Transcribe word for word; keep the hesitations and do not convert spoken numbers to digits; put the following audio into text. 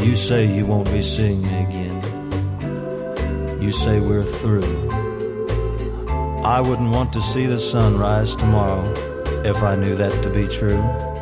You say you won't be seeing me again. You say we're through. I wouldn't want to see the sun rise tomorrow if I knew that to be true.